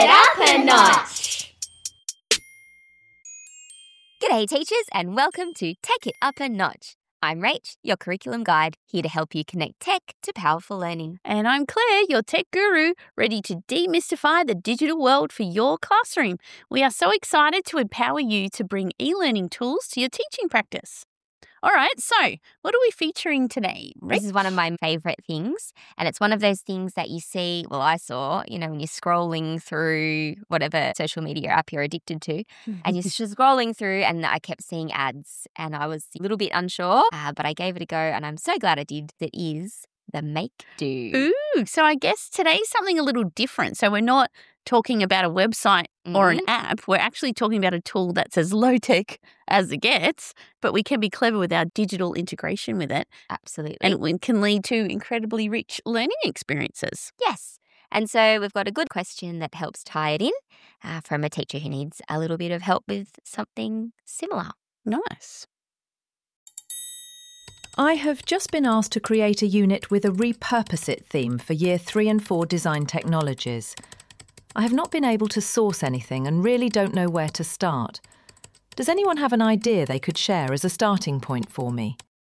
it up a notch. G'day teachers and welcome to Take It Up a Notch. I'm Rach, your curriculum guide, here to help you connect tech to powerful learning. And I'm Claire, your tech guru, ready to demystify the digital world for your classroom. We are so excited to empower you to bring e-learning tools to your teaching practice. All right, so what are we featuring today, Rach? This is one of my favourite things, and it's one of those things that you see, I saw, when you're scrolling through whatever social media app you're addicted to, and you're just scrolling through, and I kept seeing ads, and I was a little bit unsure, but I gave it a go, and I'm so glad I did. That is the Make Do. Ooh, so I guess today's something a little different. So we're not talking about a website or an app. We're actually talking about a tool that's as low-tech as it gets, but we can be clever with our digital integration with it. Absolutely. And it can lead to incredibly rich learning experiences. Yes. And so we've got a good question that helps tie it in from a teacher who needs a little bit of help with something similar. Nice. I have just been asked to create a unit with a Repurpose It theme for Year 3 and 4 Design Technologies. I have not been able to source anything and really don't know where to start. Does anyone have an idea they could share as a starting point for me?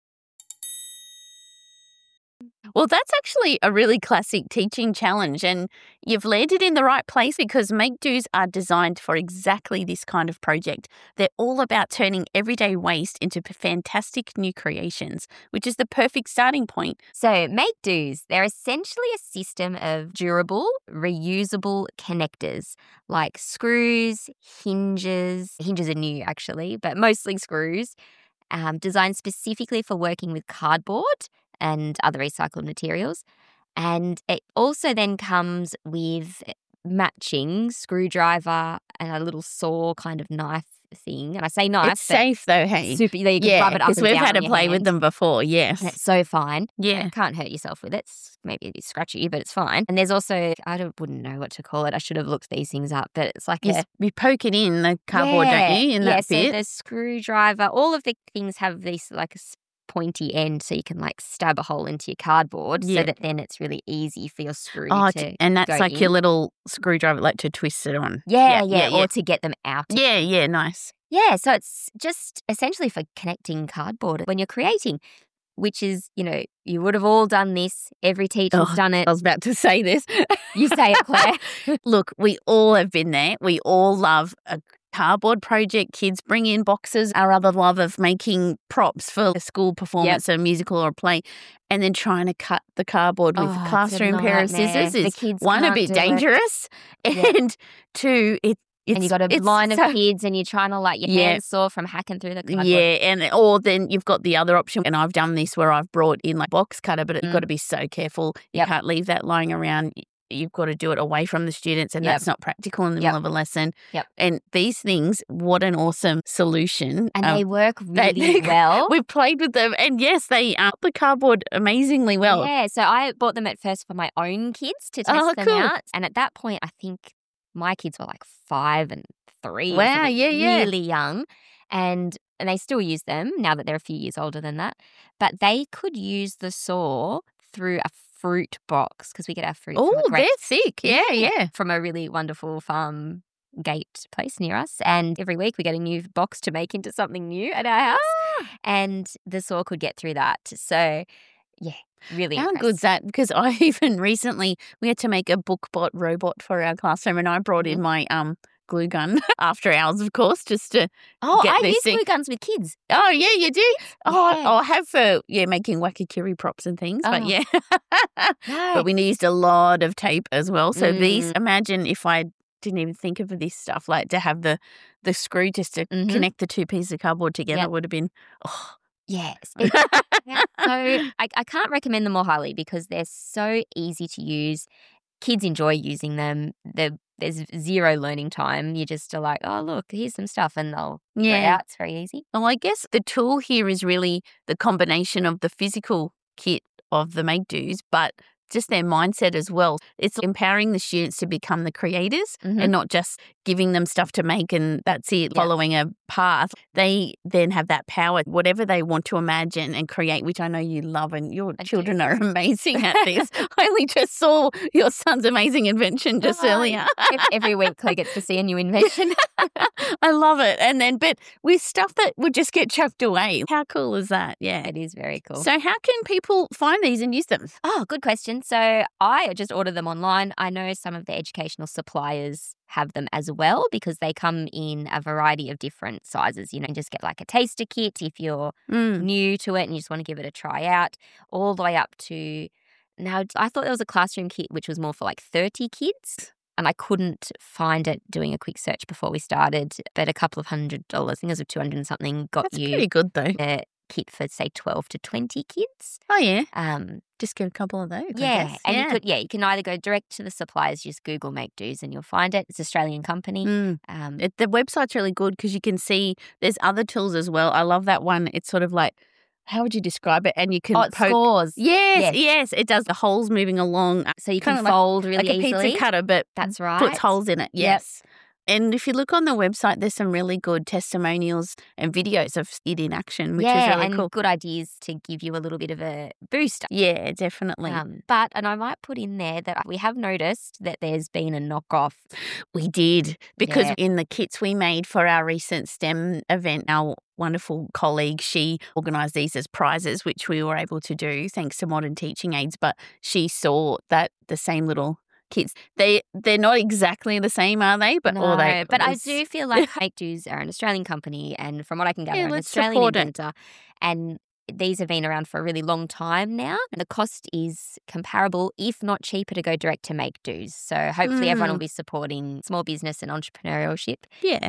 Well, that's actually a really classic teaching challenge, and you've landed in the right place because Make Do's are designed for exactly this kind of project. They're all about turning everyday waste into fantastic new creations, which is the perfect starting point. So Make Do's, they're essentially a system of durable, reusable connectors like screws, hinges. Hinges are new actually, but mostly screws, designed specifically for working with cardboard and other recycled materials. And it also then comes with matching screwdriver and a little saw kind of knife thing. And I say knife. It's safe though, hey? Super, you can rub it up and down. Because we've had to on your play with hand. them before, yes. And it's so fine. Yeah. You can't hurt yourself with it. It's maybe a bit scratchy, but it's fine. And there's also, wouldn't know what to call it. I should have looked these things up, but it's like You poke it in the cardboard, don't you? In that bit. So the screwdriver, all of the things have these like a pointy end so you can like stab a hole into your cardboard so that then it's really easy for your screw to and that's go like in. your little screwdriver like to twist it on. Or to get them out. Yeah, nice. Yeah, so it's just essentially for connecting cardboard when you're creating, which is, you would have all done this. Every teacher's done it. I was about to say this. You say it, Claire. Look, we all have been there. We all love a cardboard project. Kids bring in boxes. Our other love of making props for a school performance, a musical or a play, and then trying to cut the cardboard with a classroom pair of scissors is, one, a bit dangerous, and two, and you got a line of kids and you're trying to your hands sore from hacking through the cardboard. Yeah, or then you've got the other option, and I've done this where I've brought in box cutter, but you've got to be so careful. You can't leave that lying around. You've got to do it away from the students, and that's not practical in the middle of a lesson. And these things, what an awesome solution. And they work really well. We've played with them, and yes, they art the cardboard amazingly well. Yeah, so I bought them at first for my own kids to test them out. And at that point, I think my kids were 5 and 3. Wow, really young. And they still use them now that they're a few years older than that. But they could use the saw through a fruit box because we get our fruit. Oh, they're thick. Yeah. From a really wonderful farm gate place near us. And every week we get a new box to make into something new at our house. And the saw could get through that. So, yeah. Really How impressed. good's that? Because I even recently, we had to make a BookBot robot for our classroom, and I brought in my glue gun after hours, of course, just to get this use thing. glue guns with kids. Oh, yeah, you do? Yeah. Oh, I have for, making wakakiri props and things, but yeah. But we used a lot of tape as well. So these, imagine if I didn't even think of this stuff, to have the screw just to connect the two pieces of cardboard together would have been, Yes. So I can't recommend them more highly because they're so easy to use. Kids enjoy using them. There's zero learning time. You just are like, oh, look, here's some stuff, and they'll go out. It's very easy. Well, I guess the tool here is really the combination of the physical kit of the Make Do's, but just their mindset as well. It's empowering the students to become the creators and not just giving them stuff to make and that's it, following a path. They then have that power, whatever they want to imagine and create, which I know you love, and your children are amazing at this. I only just saw your son's amazing invention just earlier. Every week Claire gets to see a new invention. I love it. And then, but with stuff that would just get chucked away. How cool is that? Yeah. It is very cool. So how can people find these and use them? Oh, good question. So I just order them online. I know some of the educational suppliers have them as well because they come in a variety of different sizes. You know, just get like a taster kit if you're new to it and you just want to give it a try out, all the way up to, now I thought there was a classroom kit which was more for like 30 kids. And I couldn't find it doing a quick search before we started, but a couple of $100, I think it was 200 and something, got That's you pretty good though. a kit for say 12 to 20 kids. Oh yeah. Just get a couple of those. Yeah. And you can either go direct to the suppliers, just Google Make Do's and you'll find it. It's an Australian company. The website's really good because you can see there's other tools as well. I love that one. It's sort of like, how would you describe it? And you can it scores. Yes. It does the holes moving along. So you can fold really like easily. Like a pizza cutter, but that's right. Puts holes in it. Yes. Yep. And if you look on the website, there's some really good testimonials and videos of it in action, which is really and cool. Good ideas to give you a little bit of a boost. Yeah, definitely. And I might put in there that we have noticed that there's been a knockoff. We did, because in the kits we made for our recent STEM event, our wonderful colleague, she organised these as prizes, which we were able to do thanks to Modern Teaching Aids, but she saw that the same little kits, they're not exactly the same, are they? But I do feel like Make Do's are an Australian company, and from what I can gather, an Australian inventor, and these have been around for a really long time now. And the cost is comparable, if not cheaper, to go direct to Make Do's. So hopefully everyone will be supporting small business and entrepreneurship. Yeah.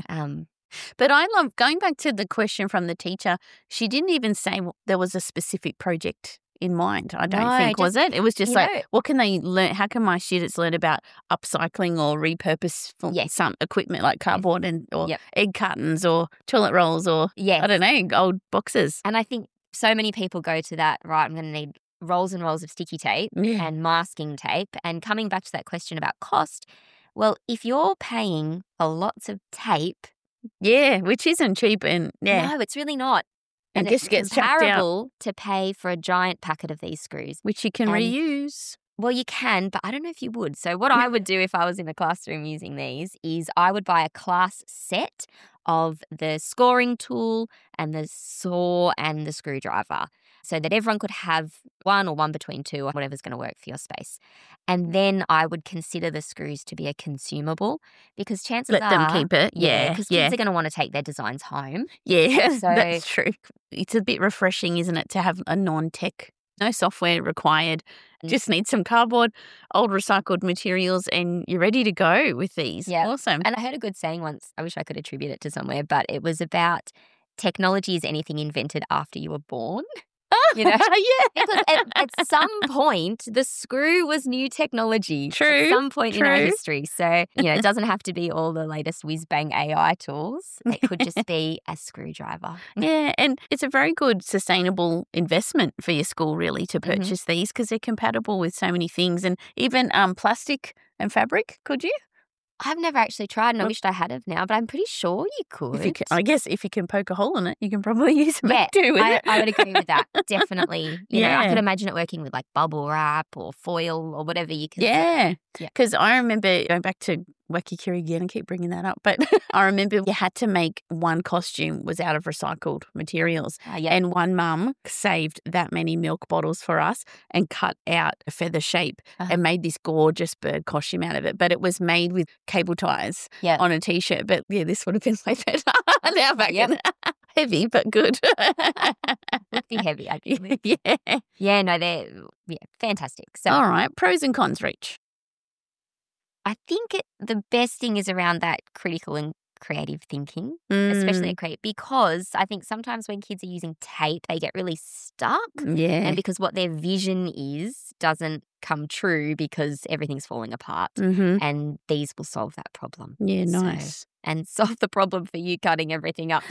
But I love going back to the question from the teacher. She didn't even say there was a specific project in mind, I don't think, was it? It was just like, what can they learn? How can my students learn about upcycling or repurpose some equipment like cardboard or egg cartons or toilet rolls or, I don't know, old boxes? And I think so many people go to that, right, I'm going to need rolls and rolls of sticky tape and masking tape. And coming back to that question about cost, well, if you're paying for lots of tape. Yeah, which isn't cheap. And no, it's really not. And it's gets comparable to pay for a giant packet of these screws. Which you can reuse. Well, you can, but I don't know if you would. So what I would do if I was in a classroom using these is I would buy a class set of the scoring tool and the saw and the screwdriver so that everyone could have one or one between two or whatever's going to work for your space. And then I would consider the screws to be a consumable because chances are... Let them keep it. Yeah. Because kids are going to want to take their designs home. Yeah, so, that's true. It's a bit refreshing, isn't it, to have a non-tech, no software required. Just need some cardboard, old recycled materials, and you're ready to go with these. Yeah. Awesome. And I heard a good saying once, I wish I could attribute it to somewhere, but it was about technology is anything invented after you were born. You know? Because at some point, the screw was new technology. True. At some point in our history. So, it doesn't have to be all the latest whiz-bang AI tools. It could just be a screwdriver. Yeah, and it's a very good sustainable investment for your school, really, to purchase these because they're compatible with so many things. And even plastic and fabric, could you? I've never actually tried, and I wished I had have now, but I'm pretty sure you could. I guess if you can poke a hole in it, you can probably use a Make Do with it. I would agree with that, definitely. You know, I could imagine it working with like bubble wrap or foil or whatever you can. Yeah, because I remember going back to Wakikiri again, I keep bringing that up, but I remember you had to make one costume was out of recycled materials. And one mum saved that many milk bottles for us and cut out a feather shape and made this gorgeous bird costume out of it. But it was made with cable ties on a T-shirt. But this would have been way better now back then. Heavy, but good. Pretty heavy, actually. Yeah. Yeah, no, they're fantastic. So, all right, pros and cons, Reach. I think the best thing is around that critical and creative thinking, especially at create, because I think sometimes when kids are using tape, they get really stuck. Yeah. And because what their vision is doesn't come true because everything's falling apart. And these will solve that problem. Yeah, nice. And solve the problem for you cutting everything up.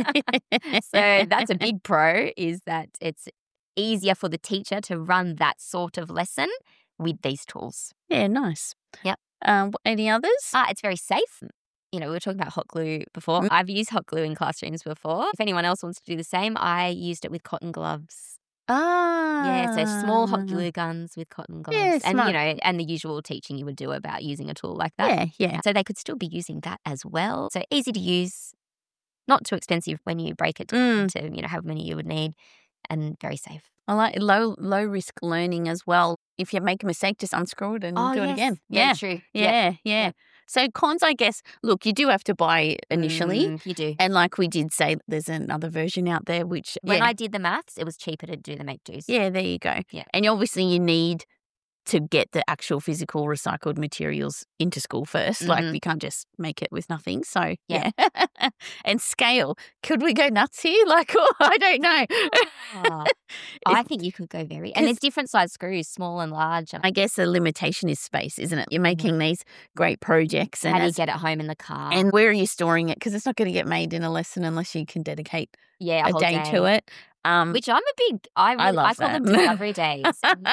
So that's a big pro, is that it's easier for the teacher to run that sort of lesson with these tools. Yeah, nice. Yep. Any others? It's very safe. We were talking about hot glue before. Mm. I've used hot glue in classrooms before. If anyone else wants to do the same, I used it with cotton gloves. Yeah, so small hot glue guns with cotton gloves. Yeah, and, smart. and the usual teaching you would do about using a tool like that. Yeah. So they could still be using that as well. So easy to use, not too expensive when you break it to, however many you would need, and very safe. I like low risk learning as well. If you make a mistake, just unscrew it and do it again. Very true. Yeah. Yep. So cons, I guess, look, you do have to buy initially. You do. And like we did say, there's another version out there which When I did the maths, it was cheaper to do the make-dos. Yeah, there you go. Yeah. And obviously you need to get the actual physical recycled materials into school first. Like you can't just make it with nothing. So yeah. And scale. Could we go nuts here? Like, I don't know. I think you could go and there's different size screws, small and large. I guess the limitation is space, isn't it? You're making these great projects. And how do you get it home in the car? And where are you storing it? Because it's not going to get made in a lesson unless you can dedicate a day to it. Which I'm a big, I call them discovery days.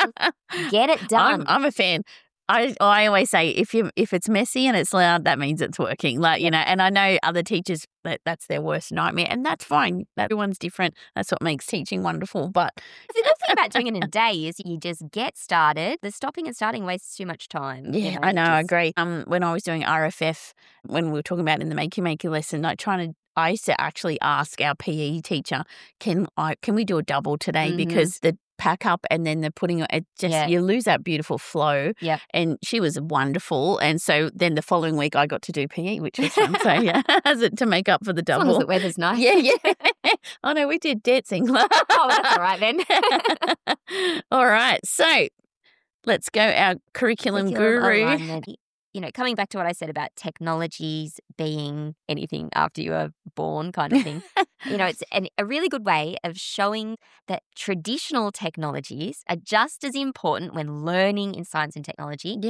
Get it done. I'm a fan. I always say if it's messy and it's loud, that means it's working. And I know other teachers that's their worst nightmare, and that's fine. Everyone's different. That's what makes teaching wonderful. But the good thing about doing it in a day is you just get started. The stopping and starting wastes too much time. Yeah, I know. I agree. When I was doing RFF, when we were talking about in the Makey lesson, I used to actually ask our PE teacher, can we do a double today? Because the pack up and then the putting it just you lose that beautiful flow. Yeah. And she was wonderful. And so then the following week I got to do PE, which was fun. So to make up for the double. As long as the weather's nice. Yeah. Oh no, we did dancing. That's all right then. All right. So let's go our curriculum guru. Alignment. Coming back to what I said about technologies being anything after you were born kind of thing, it's a really good way of showing that traditional technologies are just as important when learning in science and technology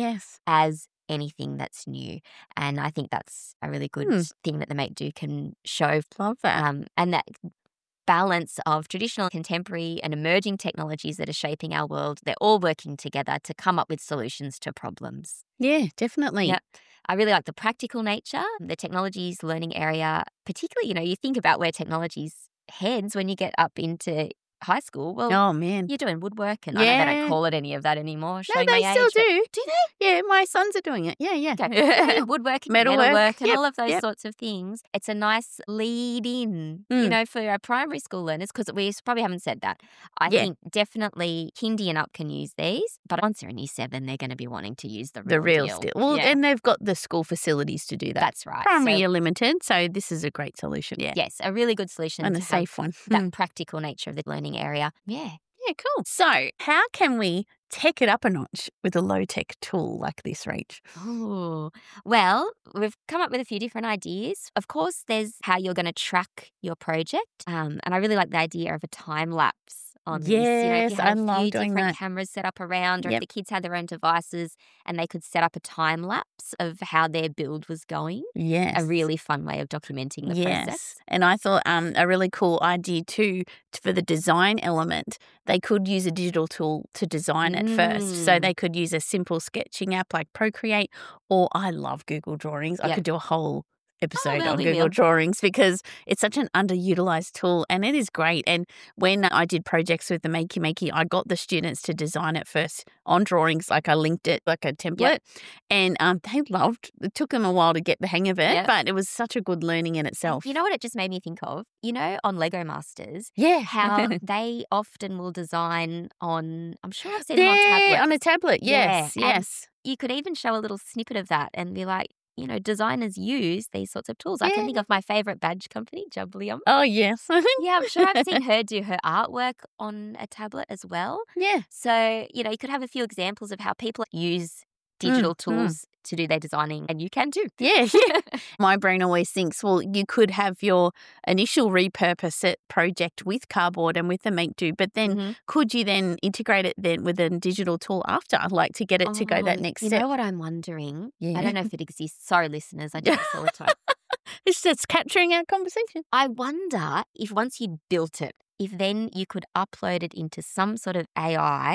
as anything that's new. And I think that's a really good thing that the Make Do can show. Love that. And that balance of traditional, contemporary and emerging technologies that are shaping our world, they're all working together to come up with solutions to problems. Yeah, definitely. Yeah. I really like the practical nature, the technologies learning area, particularly, you think about where technologies heads when you get up into high school. Well, oh man, you're doing woodwork, and I know they don't call it any of that anymore. No, they still do. Do they? Yeah, my sons are doing it. Yeah. Okay. Woodwork, metalwork, and all of those Yep. sorts of things. It's a nice lead in, for our primary school learners, because we probably haven't said that. I think definitely kindy and up can use these, but once they're in year 7, they're going to be wanting to use the real deal. Well, and they've got the school facilities to do that. That's right. Primary are limited, so this is a great solution. Yeah. Yes, a really good solution And to a safe one. that practical nature of the learning area. Yeah. Yeah, cool. So how can we tech it up a notch with a low-tech tool like this, Rach? Oh, well, we've come up with a few different ideas. Of course, there's how you're going to track your project. And I really like the idea of a time lapse on this. Yes, if you had I a love few doing different that. cameras set up around, or Yep. if the kids had their own devices and they could set up a time lapse of how their build was going. Yes. A really fun way of documenting the process. And I thought a really cool idea too for the design element. They could use a digital tool to design it first. So they could use a simple sketching app like Procreate, or I love Google Drawings. I Yep. could do a whole episode well, on we Google will. Drawings because it's such an underutilized tool and it is great. And when I did projects with the Makey, I got the students to design it first on drawings, like I linked it like a template, and they loved. It took them a while to get the hang of it, but it was such a good learning in itself. You know what it just made me think of? On Lego Masters, Yeah, how they often will design on, I'm sure I've seen them on tablets. on a tablet. Yes, Yeah, and yes. You could even show a little snippet of that and be like, designers use these sorts of tools. I can Yeah. think of my favourite badge company, Jublium. Oh yes. Yeah, I'm sure I've seen her do her artwork on a tablet as well. Yeah. So, you could have a few examples of how people use digital tools to do their designing, and you can too. Yeah. My brain always thinks, well, you could have your initial repurpose it project with cardboard and with the Make Do, but then could you then integrate it then with a digital tool after, like to get it to go that next You step? know what I'm wondering? Yeah. I don't know if it exists. Sorry, listeners, I do this all the time. It's capturing our conversation. I wonder if once you built it, if then you could upload it into some sort of AI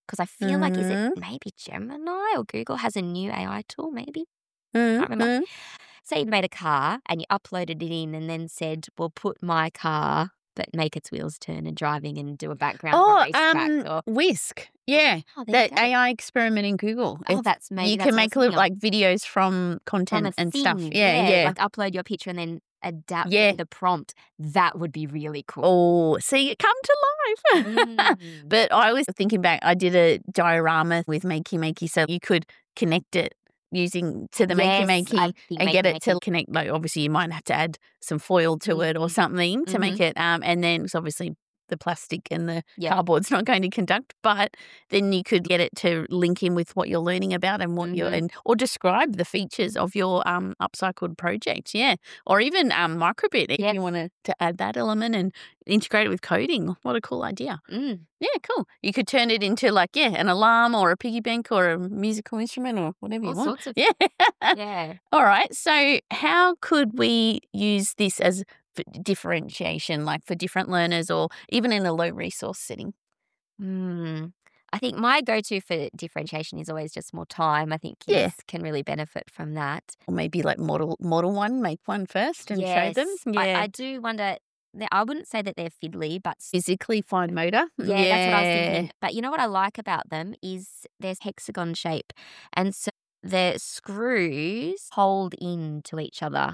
because I feel like, is Mm-hmm. it maybe Gemini or Google has a new AI tool, maybe? Can't remember. Say you'd made a car and you uploaded it in and then said, well, put my car, but make its wheels turn and driving and do a background for racetracks. Or Whisk. Yeah. Oh, there you That go. AI experiment in Google. Oh, that's maybe you that's can what I make was thinking little like videos from content of. and Thing. stuff. Yeah. Like upload your picture and then adapt Yeah. the prompt. That would be really cool. Oh, see, it come to life. Mm. But I was thinking back, I did a diorama with Makey, so you could connect it using to the Yes, I Makey think and get it to Makey. connect. Like, obviously, you might have to add some foil to it or something to make it. And then it's obviously the plastic and the cardboard's not going to conduct, but then you could get it to link in with what you're learning about and what you're or describe the features of your upcycled project. Yeah. Or even microbit if you want to add that element and integrate it with coding. What a cool idea. Yeah, cool. You could turn it into like, an alarm or a piggy bank or a musical instrument or whatever you All want. sorts of Yeah. All right. So how could we use this as differentiation, like for different learners or even in a low resource setting? I think my go-to for differentiation is always just more time. I think kids can really benefit from that. Or maybe like model one, make one first and show them. I do wonder. I wouldn't say that they're fiddly, but Physically fine motor. that's what I was thinking. But you know what I like about them is there's hexagon shape. And so the screws hold into each other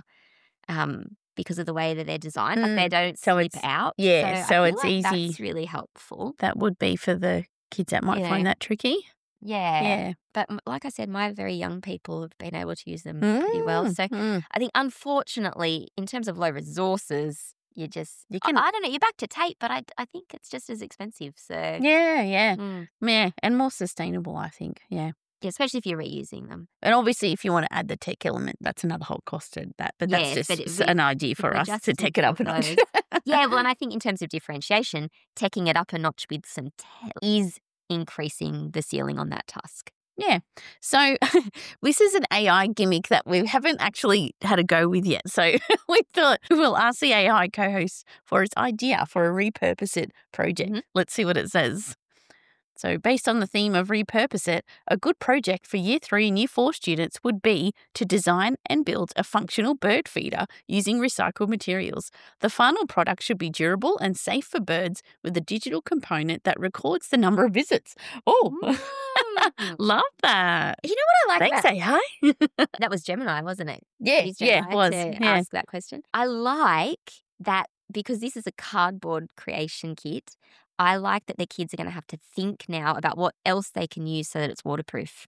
because of the way that they're designed. Like they don't slip out. Yeah, so I feel it's like easy. That's really helpful. That would be for the kids that might find that tricky. Yeah. But like I said, my very young people have been able to use them pretty well. So I think, unfortunately, in terms of low resources, you can. I don't know. You're back to tape, but I think it's just as expensive. So yeah, and more sustainable, I think. Yeah, especially if you're reusing them. And obviously, if you want to add the tech element, that's another whole cost to that. But that's just an idea for us to take it up a notch. Yeah, well, and I think in terms of differentiation, taking it up a notch with some tech is increasing the ceiling on that task. Yeah. So this is an AI gimmick that we haven't actually had a go with yet. So we thought we'll ask the AI co-host for its idea for a Repurpose It project. Let's see what it says. So based on the theme of Repurpose It, a good project for Year 3 and Year 4 students would be to design and build a functional bird feeder using recycled materials. The final product should be durable and safe for birds with a digital component that records the number of visits. Oh, love that. You know what I like? Thanks, AI. That was Gemini, wasn't it? Yeah, it was. Ask that question. I like that because this is a cardboard creation kit. I like that the kids are going to have to think now about what else they can use so that it's waterproof.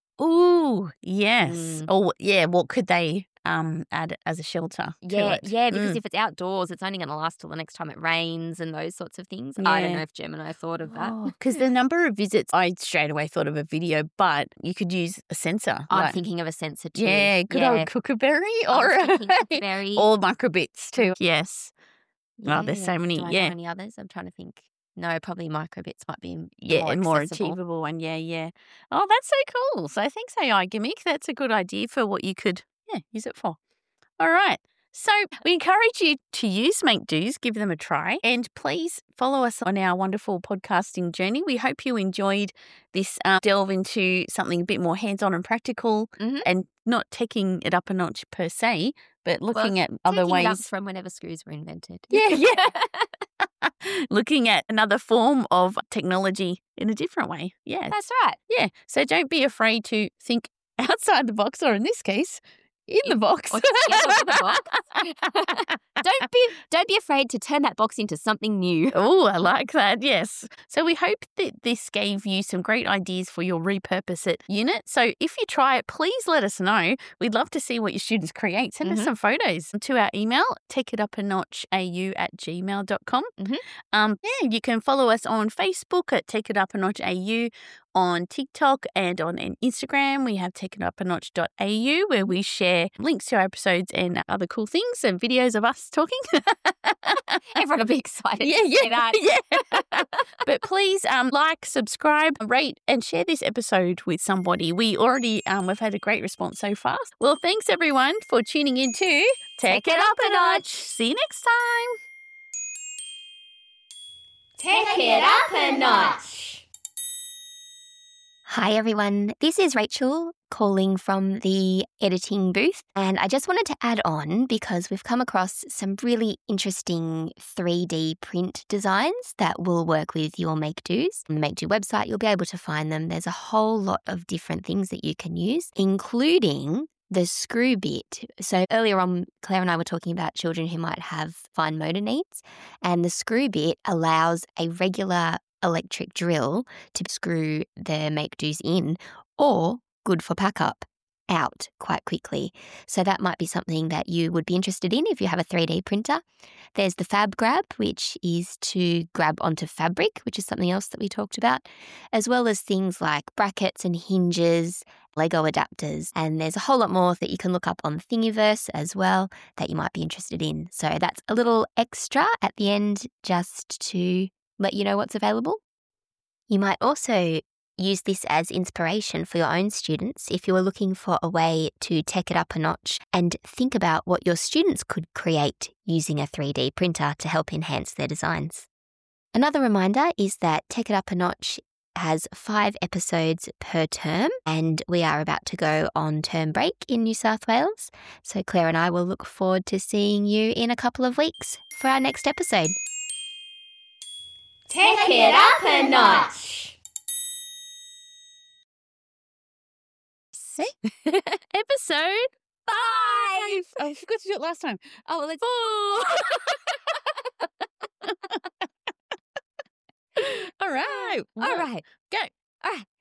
Ooh, yes. Or what could they add as a shelter to it? Yeah, because if it's outdoors, it's only going to last till the next time it rains and those sorts of things. I don't know if Gemini thought of that. Because the number of visits, I straight away thought of a video, but you could use a sensor. I'm thinking of a sensor too. Yeah, good old Kookaberry or microbits too. Yes. Yeah, there's so many. Do I know any others? I'm trying to think. No, probably microbits might be more achievable one. Yeah. Oh, that's so cool. So thanks, AI Gimmick. That's a good idea for what you could use it for. All right. So we encourage you to use Make Do's, give them a try, and please follow us on our wonderful podcasting journey. We hope you enjoyed this delve into something a bit more hands-on and practical and not taking it up a notch per se, but looking at other ways. It up from whenever screws were invented. Yeah. Looking at another form of technology in a different way. Yeah. That's right. Yeah. So don't be afraid to think outside the box, or in this case, in the box. Or together with the box. Don't be afraid to turn that box into something new. Oh, I like that. Yes. So we hope that this gave you some great ideas for your Repurpose It unit. So if you try it, please let us know. We'd love to see what your students create. Send us some photos to our email, takeitapanotchau@gmail.com. You can follow us on Facebook at takeitapanotchau, on TikTok and on Instagram. We have takeitapanotch.au where we share links to our episodes and other cool things and videos of us talking. Everyone will be excited to see that. Yeah. But please like, subscribe, rate and share this episode with somebody. We already we've had a great response so far. Well, thanks everyone for tuning in to Take It Up a Notch. See you next time. Take it up a notch. Hi everyone, this is Rachel calling from the editing booth, and I just wanted to add on because we've come across some really interesting 3D print designs that will work with your Make-Dos. On the Make-Do website, you'll be able to find them. There's a whole lot of different things that you can use, including the screw bit. So earlier on, Claire and I were talking about children who might have fine motor needs, and the screw bit allows a regular electric drill to screw the Make-Dos in, or good for pack up, out quite quickly. So that might be something that you would be interested in if you have a 3D printer. There's the Fab Grab, which is to grab onto fabric, which is something else that we talked about, as well as things like brackets and hinges, Lego adapters, and there's a whole lot more that you can look up on Thingiverse as well that you might be interested in. So that's a little extra at the end just to let you know what's available. You might also use this as inspiration for your own students if you are looking for a way to take it up a notch and think about what your students could create using a 3D printer to help enhance their designs. Another reminder is that Take It Up a Notch has 5 episodes per term, and we are about to go on term break in New South Wales. So Claire and I will look forward to seeing you in a couple of weeks for our next episode. Take it up a notch. Episode 5. I forgot to do it last time. Oh, let's. All right. All right. Go. All right.